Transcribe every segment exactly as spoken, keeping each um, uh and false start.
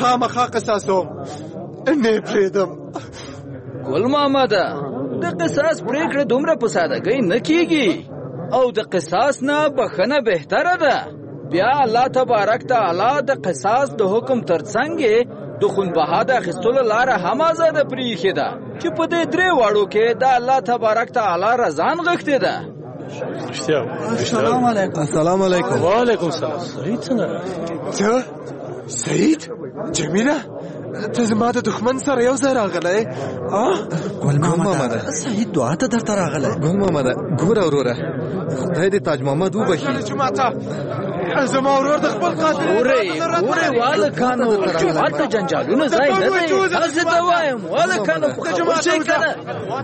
خامخا قصاصوم نه پریدم. ګل محمده د قصاص پریکړه دومره په سادهګۍ نه کیږي او د قصاص نه بخښنه بهتره ده. بیا الله تبارک تعالی د قصاص د حکم ترڅنګ د خون بها د اخیستلو لاره هم آزاده پریښې ده چې په دې درې واړو کې د الله تبارک تعالی رضا نغښتې ده. السلام علیکم. السلام علیکم. وعلیکم السلام. سعید څنګه؟ ته سعید؟ جمیله ته زما د دښمن سره یو ځای راغلی؟ ګل محمده سعید دعا ته درته راغلی. ګل محمده ګوره وروره خدای دې تاج محمد وبخي. زما ورور د خپل قاتل ګورې ګورې والکانو جومات ته جنجالونه ځای نه دی. هسې ته وایم والکانو په خبر شئ که نه.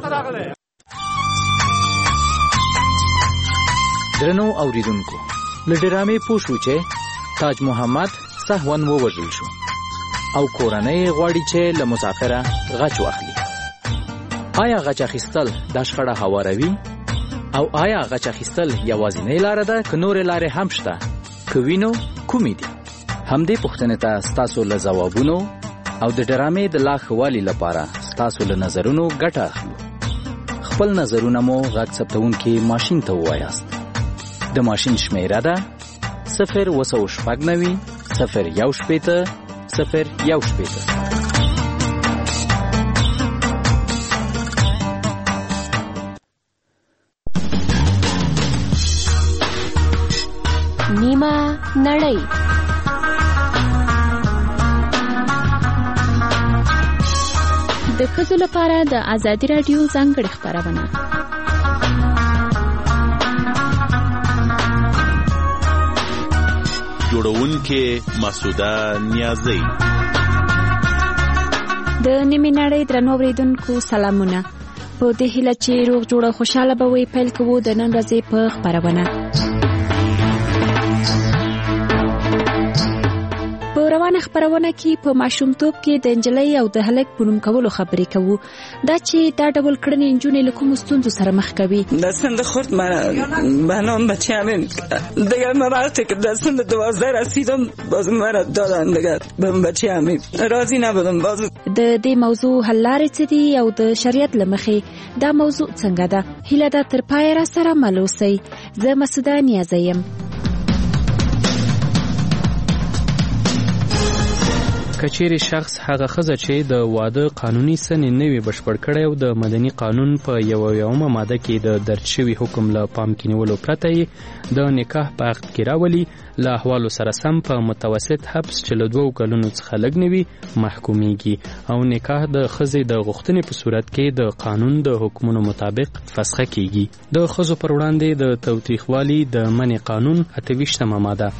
درنو اوریدونکو له ډرامې پوه شو چې تاج محمد سهون ووژل شو او کورنۍ غواړي چې له مسافره غچ واخلي. آیا غچ اخیستل دا شخړه هواروي او آیا غچ اخیستل یوازینۍ لاره ده که نورې لارې هم شته؟ که وینو کومې دي؟ همدې پوښتنې ته ستاسو له ځوابونو او د ډرامې د لا ښه والي لپاره ستاسو له نظرونو ګټه اخلو. خپل نظرونه مو غږ ثبتونکي ماشین ته ووایاست. د ماشین شمیره ده صفر اوه سوه شپږ نوي صفر یو شپېته صفر یو شپېته. نیمه نړۍ. د ښځو لپاره د ازادي راډیو ځانګړې خپرونه. جوړونکې مسعوده نیازی. د نیمې نړۍ درنو اوریدونکو سلامونه. په دې هیله چې روغ جوړه خوشاله به وي پیل کوو د نن ورځې په خپرونه. په روانه خپرونه کې په ماشومتوب کې د نجلۍ او د هلک په نوم کولو خبرې کوو. دا چې دا ډول کړنې نجونې له کومو ستونزو سره مخ کوي. دستن خورد من بهنام بچه همین دیگر من وقتی که دستن دوازده رسیدم باز مرا دادن دیگر به بچه همین راضی نبودم. باز د دې موضوع حل لارې څه دي او د شریعت له مخې دا موضوع څنګه ده؟ هیله ده تر پایه را سره مل اوسئ. زه مسعوده نیازی یم. کچېرې شخص هغه ښځه چې د واده قانوني سنې نه وي بشپړ کړی او د مدني قانون په یوه یومه ماده کې د درج شوي حکم له پام کې نیولو پرته یې د نکاح په عقد کې راولي، له احوالو سره سم په متوسط حبس چې له دوو کلونو څخه لږ نه وي محکومیږي او نکاح د ښځې د غوښتنې په صورت کې د قانون د حکمونو مطابق فسخه کیږي. د ښځو پر وړاندې د تاوتریخوالي د منع قانون اته ویشتمه ماده.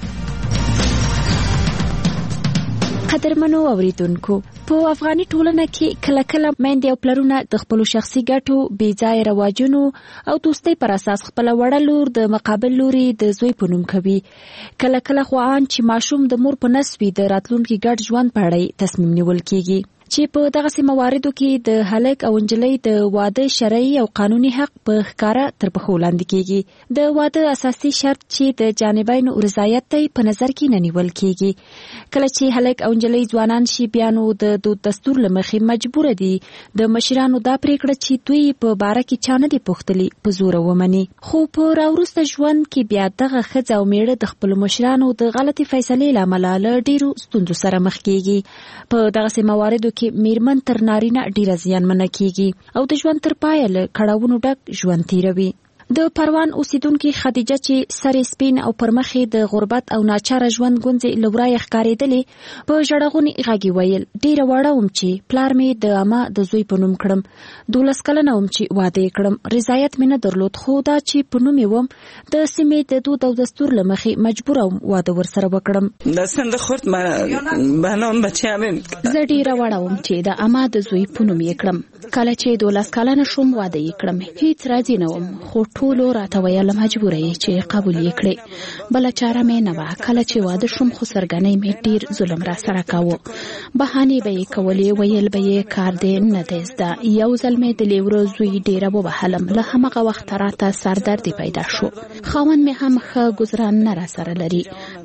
قدرمنو اوریدونکو، په افغاني ټولنه کې کله کله میندې او پلرونه د خپلو شخصي ګټو بې ځایه رواجونو او دوستۍ پر اساس خپله وړه لور د مقابل لوري د زوی په نوم کوي. کله کله خو ان چې ماشوم د مور په نس وي د راتلونکي ګډ ژوند په اړه تصمیم نیول کیږي چې په دغسې مواردو کې د هلک او نجلۍ د واده شرعي او قانوني حق په ښکاره تر پښو لاندې کیږي. د واده اساسي شرط چې د جانبینو رضایت دی په نظر کې نه نیول کیږي. کله چې هلک او نجلۍ ځوانان شي بیا نو د دود دستور له مخې مجبوره دي د مشرانو دا پریکړه چې دوی په باره کې چا نه دي پوښتلي په زوره ومني. خو په راوروسته ژوند کې بیا دغه ښځه او میړه د خپلو مشرانو د غلطې فیصلې له امله له ډېرو ستونزو سره مخ کیږي. په دغسې مواردو کې میرمن تر نارینه ډیره زیانمنه کیږي او د ژوند تر پایه له کړاوونو ډک ژوند تیروي. د پروان اوسیدونکي خدیجه چې سر سپین او پر مخې د غربت او ناچاره ژوند ګونځې له ورایه ښکارېدلې په ژړغوني غږ ویل ډیره وړه وم چې پلار مې د عمه د زوی په نوم کړم. دولس کلنه وم چې واده یې کړم. رضایت مې نه درلود خو دا چې په نوم یې وم د سیمې د دود او دستور له مخې مجبوره وم واده ورسره وکړم. دستن خورد من بهنام بچه همین زه ډیره وړه وم چې د عمه د زوی په نوم یې کړم. کله چې دولس کلنه شوم واده یې کړم. هیڅ راضي نه وم خو ټولو راته ویل مجبوره یې چې قبول یې کړې. بله چاره مې نه وه. کله چې واده شوم خو سرګنۍ مې ډېر ظلم را سره کاوه. بهانې به یې کولې، ویل به یې کار دې نه دی زده. یو ځل مې د لیوره زوی ډېره ووهلم. له همغه وخته راته سردردي پیدا شو. خاوند مې هم ښه ګذران نه را سره لري.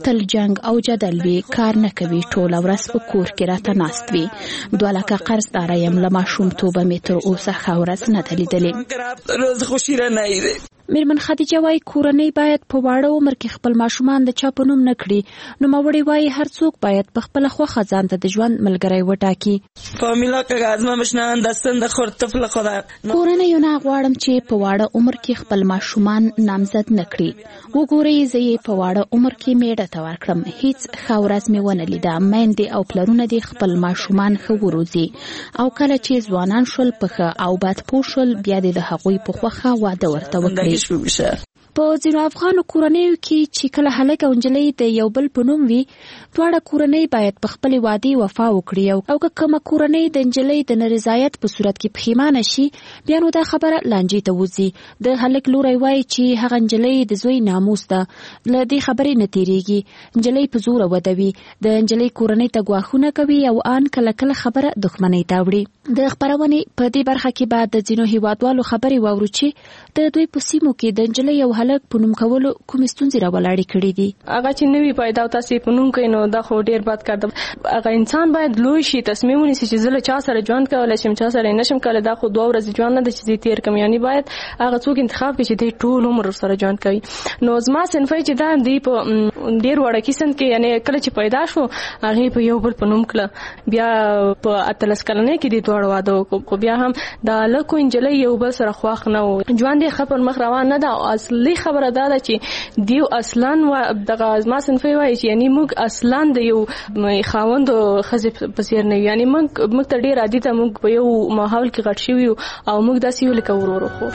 تل جنگ او جدل وي، کار نه کوي، ټوله ورځ په کور کې راته ناست وي. دوه لکه قرضداره یم، له ماشومتوبه مې تر اوسه ښه ورځ نه ده لیدلې. روز خوشي را نه ایده. میرمن خدیجه وايي کورنۍ باید په واړه عمر کې خپل ماشومان د چا په نوم نه کړي. نوموړې وايي هر څوک باید په خپله خوښه ځان ته د ژوند ملګری وټاکي. فامیلا که از من بشنوند دستن د خور طفل خدا. کورنیو نه غواړم چې په واړه عمر کې خپل ماشومان نامزد نه کړي. وګورئ زه یې په واړه عمر کې میړه ته ورکړم، هیڅ ښه ورځ مې ونه لیده. میندې او پلرونه دې خپل ماشومان ښه وروزي او کله چې ځوانان شول په ښه او بد پوه شول بیا دې د هغوی په خوښه واده ورته وکړي. په ځینو افغانو کورنیو کې چې کله هلک او نجلۍ د یو بل په نوم وي، دواړه کورنۍ باید په خپلې وعدې وفا وکړي او که کومه کورنۍ د نجلۍ د نارضایت په صورت کې پښیمانه شي بیا نو دا خبره لانجې ته وځي. د هلک لوری وایي چې هغه نجلۍ د زوی ناموس ده، له دې خبرې نه تېرېږي. نجلۍ په زوره ودوي، د نجلۍ کورنۍ ته ګواښونه کوي او ان کله کله خبره دښمنۍ ته وړي. د خپرونې په دې برخه کې بعد د ځینو هیوادوالو خبرې واورو چې د دوی په سیمو کې د نجلۍ او هلک په نوم کولو کومې ستونزې راولاړې کړي دي. هغه چې نوی پیدا او تاسې په نوم کوي نو دا خو ډېر بد کار ده. هغه انسان باید لوی شي، تصمیم ونیسي چې زه له چا سره ژوند کولی شم، چا سره نشم کولی. دا خو دوه ورځې ژوند نه ده چې دې تېر کړم. یعنې باید هغه څوک انتخاب کړي چې دی ټول عمر سره ژوند کوي. نو زما صنفی چې دا دی په ډېر وړکي سن کې، یعنې کله چې پیدا شو هغې په یو بل په نوم کړه، بیا په اتلس کلنۍ کې دې دواړه واده وکړو. خو بیا هم د هلک او نجلۍ یو بل سره خوښ نه و، ژوند یې ښه پر مخ روان نه ده. او اصلي خبره دا ده چې دیو اصلا دغه زما صنفی وایي چې یعنی موږ اصلا د یو خاوند او ښځې په څېر نه یو، یعنی موږ موږ ته ډېر عادي ده، موږ په یو ماحول کې غټ شوي یو او موږ داسې یو لکه ورور خور.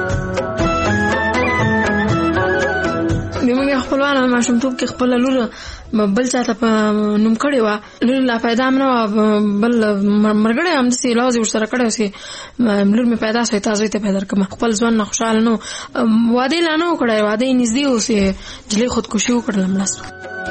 موږ خپلوان ماشومتوب کې خپله لور بل چاته په نوم کړې وه، لور لا پیدا هم نه وه، بل ملګری همداسې لوز یې ورسره کړی وسې لور مې پیدا شوې، تا زوی ته پیدا کړم. خپل ژوند نه خوشحاله نه و، واده یې لا نه و کړی، واده یې نږدې و چې نجلۍ خودکشي وکړله مړه شوه.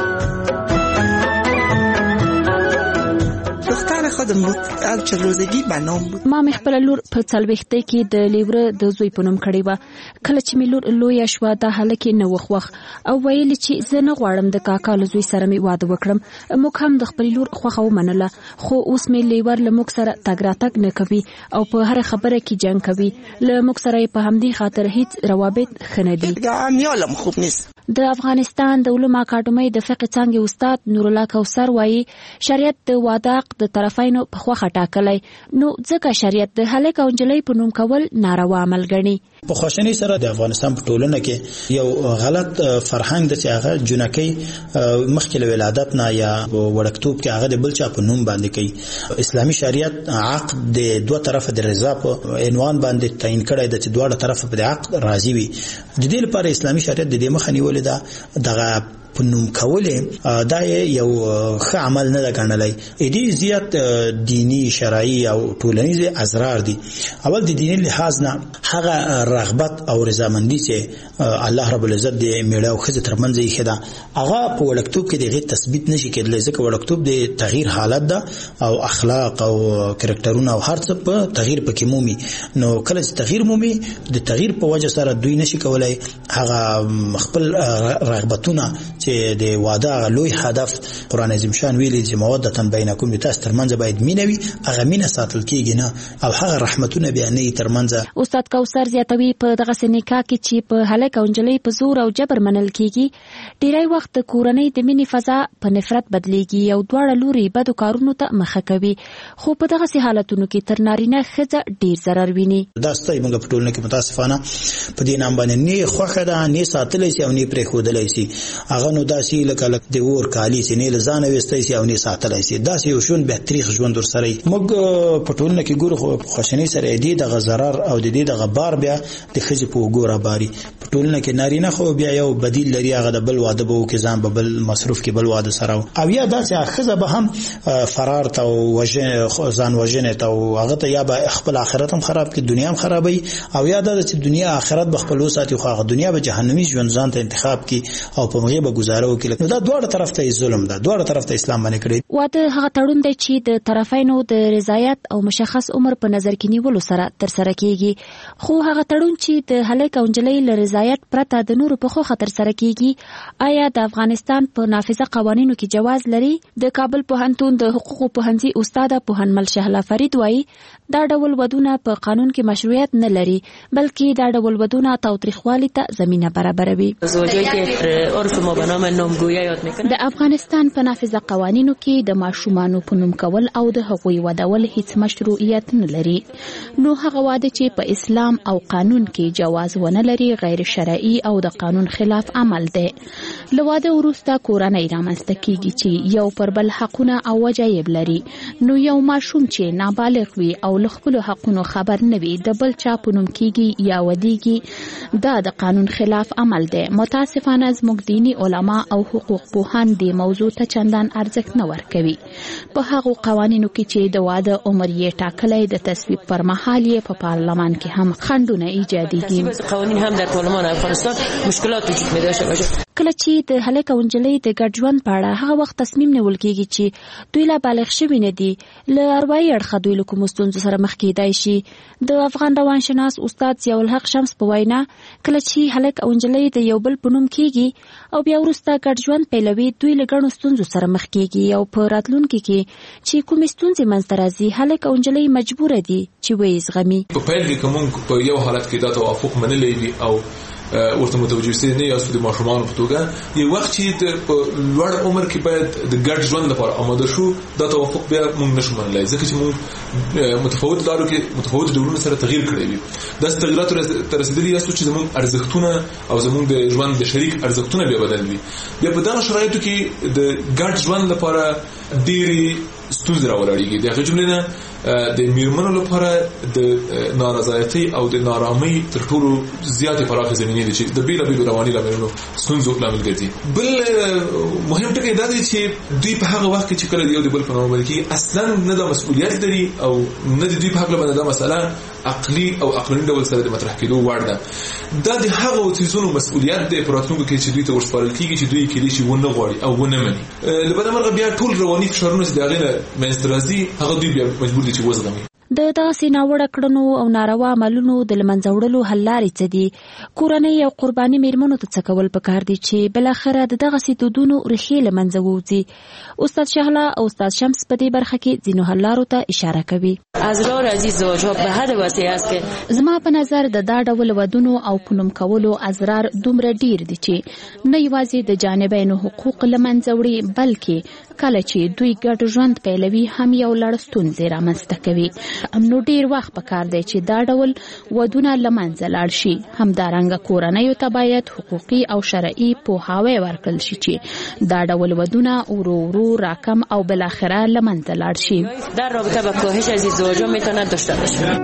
خودم بود او چلوزگی بنام بود. ما مې خپل لور په څلوېښتۍ کې د لیوره د زوی په نوم کړې وه. کله چې مې لور لویه شوه دا هلک یې نه وخوښ او ویل چې زه نه غواړم د کاکا له زوی سره مې واده وکړم. موږ هم د خپلې لور خوښه ومنله، خو اوس مې لیور له موږ سره تګ راتګ نه کوي او په هره خبره کې جنګ کوي. له موږ سره یې په همدې خاطر هیڅ روابط ښه نه دي. میالم خوب نیست. د افغانستان د علومو اکاډمۍ د فقه څانګې استاد نورالله کوثر وایي شریعت د واده حق د طرفینو په خوښه ټاکلی، نو ځکه شریعت د هلک او نجلۍ په نوم کول ناروا عمل ګڼي. په خواشنۍ سره د افغانستان په ټولنه کې یو غلط فرهنګ د چې هغه جنکۍ مخکې له ولادت نه یا وړکتوب کې هغه د بل چا په نوم باندې کوي. اسلامي شریعت عقد د دوه طرفه د رضا په عنوان باندې تعیین کړی د چې دواړه طرفه په عقد راضي وي. د دې لپاره اسلامي شریعت د دې مخه نیولې ده دغه په نوم کولې دا یو ښه عمل نه ده ګڼلی. ډېر زیات دینی شرعي او ټولنیز اضرار دي. اول د دیني لحاظ نه هغه رغبت او رضامندي چې الله رب العزت د میړه او ښځې ترمنځ یې ښه ده هغه په وړکتوب کې د هغې تثبیت نشي کېدلی، ځکه وړکتوب د تغییر حالت ده او اخلاق او کرکټرونه او هر څه په تغییر پکې مومي. نو کله چې تغییر مومي د تغییر په وجه سره دوی نشي کولی هغه خپل رغبتونه چې د واده لوی هدف قرآن عظیم شان ویلي چې مودة بینکم د تاسو ترمنځ باید مینه وي، هغه مینه ساتل کېږي نه او هغه رحمتونه بیا نه وي ترمنځ. استاد کوثر زیاتوي په دغسې نکاح کې چې په هلک او نجلۍ په زور او جبر منل کېږي ډېری وخت د کورنۍ د مینې فضا په نفرت بدلیږي او دواړه لوري بدو کارونو ته مخه کوي. خو په دغسې حالتونو کې تر نارینه ښځه ډېر ضرر ویني. دا ستاسې موږ په ټولنه کې متاسفانه په دې نام باندې نه خوښه ده، نه ساتلی شي او نه پرېښودلی شي. هغه نو داسې لکه لکه د اور کالي چې نه له ځانه ویستی شي او نه ساتلی شي، داسې یو ژوند بیا تریخ ژوند ورسره وي. موږ په ټولنه کې ګورو خو په خواشنۍ سره دې دغه ضرر او د دې دغه بار بیا د ښځې په اوږو راباري. په ټولنه کې نارینه خو بیا یو بدیل لري، هغه د بل واده به وکړي، ځان به بل مصروف کې بل واده سره او یا داسې ښځه به هم فرار ته او ځان وژنې ته او هغه ته یا به خپل آخرت هم خراب کړي، دنیا هم خرابوي، او یا دا چې دنیا آخرت به خپل وساتي خو هغه دنیا به جهنمي ژوند ځان ته انتخاب کړي او په هغې به گزاره وکړي. دا دواړه طرف ته ظلم ده، دواړه طرف ته اسلام باندې کړی. واده هغه تړون دی چې د طرفینو د رضایت او مشخص عمر په نظر کې نیولو سره تر سره کیږي. خو هغه تړون چې د هلک او نجلۍ له رضایت پرته د نورو په خو خطر سره کیږي، آیا د افغانستان په نافذه قوانینو کې جواز لري؟ د کابل پوهنتون د حقوقو پوهنځي استاد پوهنمل شهلا فرید وایي دا ډول ودونه په قانون کې مشروعیت نه لري، بلکې دا ډول ودونه تاوتریخوالي ته زمینه برابروي. د افغانستان په نافذه قوانینو کې د ماشومانو په نوم کول او د هغوی ودول هیڅ مشروعیت نه لري. نو هغه واده چې په اسلام او قانون کې جواز ونه لري غیر شرعي او د قانون خلاف عمل دی. له واده وروسته کورنۍ رامنځته کیږي چې یو پر بل حقونه او وجایب لري. نو یو ماشوم چې نابالغ وي او له خپلو حقونو خبر نه وي د بل چا په نوم کیږي یا ودیږي، دا د قانون خلاف عمل دی. متاسفانه زموږ دینی علما او حقوق پوهان دې موضوع ته چندان ارزښت نه ورکوي. په هغو قوانینو کې چې د واده عمر یې ټاکلی د تصویب پر مهال یې په پارلمان کې هم خنډونه ایجادېږي. قوانین هم در پارلمان افغانستان مشکلات وجود می داشته باشه. کله چې د هلک او نجلۍ د ګډ ژوند په اړه هغه وخت تصمیم نیول کېږي چې دوی لا بالغ شوي نه دي، له اروايي اړخه دوی له کومو ستونزو سره مخ کېدای شي. د افغان روانشناس استاد ضیاءالحق شمس په وینا کله چې هلک او نجلۍ د یو بل په نوم کېږي او بیا وروسته ګډ ژوند پیلوي، دوی له ګڼو ستونزو سره مخ کېږي او په راتلونکي کې چې کومې ستونزې منځته راځي هلک او نجلۍ مجبوره دي چې ویې زغمي. په پیل کې که موږ په یو حالت کې دا توافق منلی وي او ورته متوجه سي نه یاست د ماشومانو په توګه، یو وخت چې په لوړ عمر کې باید د ګډ ژوند لپاره آماده شو، دا توافق بیا موږ نشو منلی ځکه چې موږ متفاوت لارو کې متفاوت ډولونو سره تغییر کړی وي. داسې تغییرات ته رسېدلي یاستو چې زموږ ارزښتونه او زموږ د ژوند د شریک ارزښتونه بیا بدل وي. بیا په دغه شرایطو کې د ګډ ژوند لپاره ډېرې ستونزې راولاړېږي. د هغې جملې نه د میرمنو لپاره د نارضایتۍ او د نارامۍ تر ټولو زیاتې پراخې زمینې دي چې د بېلابېلو رواني لاملونو ستونزو لامل ګرځي. بل مهم ټکی دا دی چې دوی په هغه وخت کې چې کله د یو د بل په نامه باندې کېږي اصلا نه دا مسؤلیت لري او نه د دوی په هکله باندې دا مسله عقلي او عقلاني ډول سره د مطرح کېدو وړ ده. دا د هغو څیزونو مسؤلیت دی په راتلونکو کې چې دوی ته ورسپارل کېږي چې دوی کېدای شي ونه غواړي او ونه مني. له بده مرغه بیا ټول رواني فشارونه چې د هغې نه منځته راځي هغه دوی بیا مجبور دي چې وزغمي. د داسې ناوړه کړنو او ناروا عملونو د له منځه وړلو حل لارې څه دي؟ کورنۍ او قرباني میرمنو ته څه کول پکار دي چې بالاخره د دغسې دودونو ریښې له منځه ووځي؟ استاد شهلا او استاد شمس په دې برخه کې ځینو حل لارو ته اشاره کوي. ازرار عزیز زوجها به حد وسیع است که زما په نظر د دا ډول ودونو او پنوم کولو ازرار دومره ډیر دي چې نه یوازې د جانبینو حقوق له منځه وړي بلکې کله چې دوی ګډ ژوند پیلوي هم یو لړ ستونزې رامنځته کوي. نو ډیر وخت پکار دی چې دا ډول ودونه له منځه لاړ شي. همدارنګه کورنیو ته باید حقوقي او شرعي پوهاوی ورکړل شي چې دا ډول ودونه ورو ورو راکم او بالاخره له منځه لاړ شي. در رابطه با کاهش از ازدواج‌ها میتونه داشته باشه.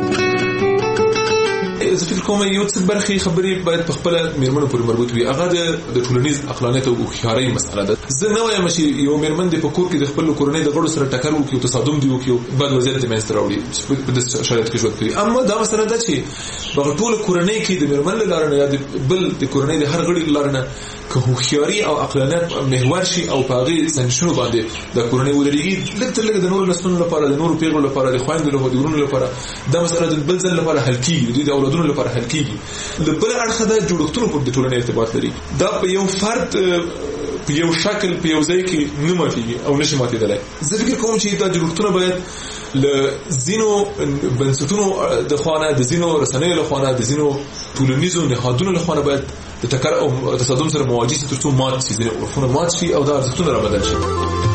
زه فکر کوم یو څه برخې خبرې باید په خپله میرمنو پورې مربوط وي. هغه د ټولنیز عقلانیت او هوښیارۍ مسئله ده. زه نه وایم چې یو میرمن دې په کور کې د خپل کورنۍ د غړو سره ټکر وکړي او تصادم دې وکړي او بد وضعیت دې منځته راوړي په داسې شرایطو کې ژوند کوي. اما دا مسله ده چې په ټوله کورنۍ کې د میرمن له لارې نه یا بل د کورنۍ د هر غړي له لارې نه که هوښیاري او عقلانیت محور شي او په هغې سنجشونو باندې د کورنۍ ولرېږي، لږ تر لږه د نورو نسلونو لپاره، د نورو پیغلو لپاره، د خویندو لپاره، د وروڼو لپاره دا مسله د بل ځل لپاره حل کېږي، دوی د اولادونو لپاره حل کېږي. له بل اړخه دا جوړښتونو پورې د ټولنې ارتباط لري. دا په یو فرد په یو شکل په یو ځای کې نه ماتېږي او نشي ماتېدلی. زه فکر کوم چې دا جوړښتونه باید له ځینو بنسټونو د خوا نه، د ځینو رسنیو له خوا نه، د ځینو ټولنیزو نهادونو له خوا نه باید د ټکر او تصادم سره مواجه شي تر څو مات شي، ځینې عرفونه مات شي او دا ارزښتونه را بدل شي.